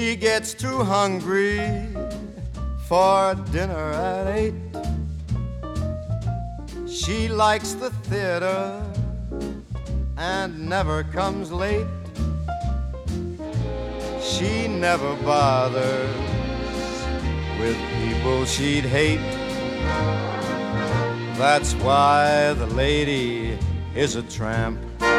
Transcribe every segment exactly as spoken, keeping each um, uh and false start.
She gets too hungry for dinner at eight. She likes the theater and never comes late. She never bothers with people she'd hate. That's why the lady is a tramp.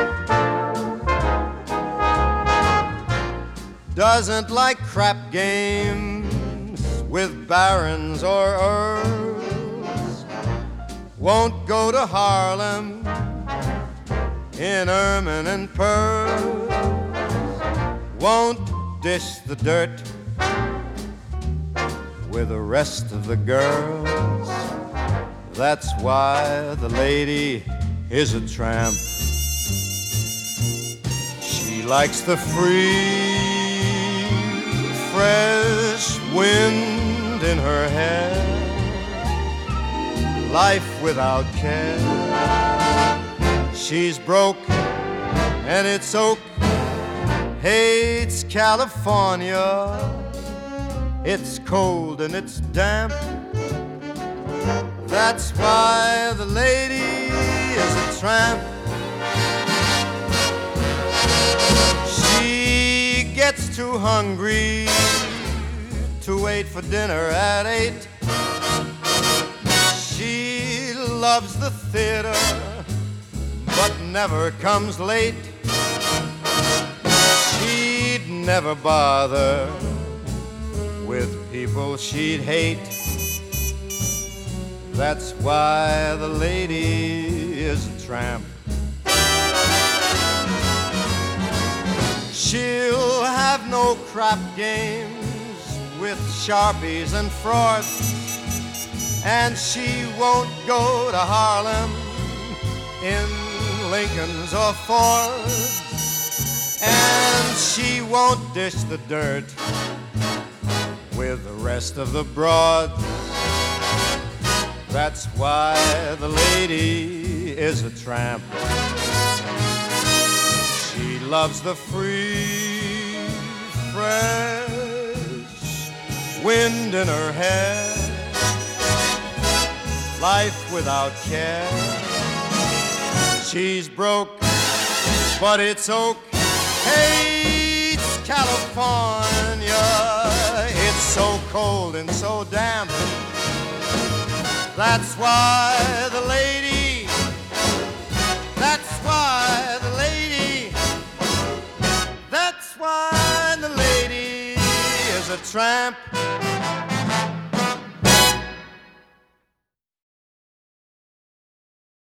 Doesn't like crap games with barons or earls. Won't go to Harlem in ermine and pearls. Won't dish the dirt with the rest of the girls. That's why the lady is a tramp. She likes the free, fresh wind in her hair, life without care. She's broke and it's oak, hates California. It's cold and it's damp. That's why the lady is a tramp. She gets too hungry to wait for dinner at eight. She loves the theater but never comes late. She'd never bother with people she'd hate. That's why the lady is a tramp. She'll have no crap games with sharpies and frauds, and she won't go to Harlem in Lincolns or Fords, and she won't dish the dirt with the rest of the broads. That's why the lady is a tramp. She loves the free, fresh wind in her hair, life without care. She's broke, but it's oak, hates California. It's so cold and so damp. That's why the lady, that's why the lady, that's why the lady is a tramp.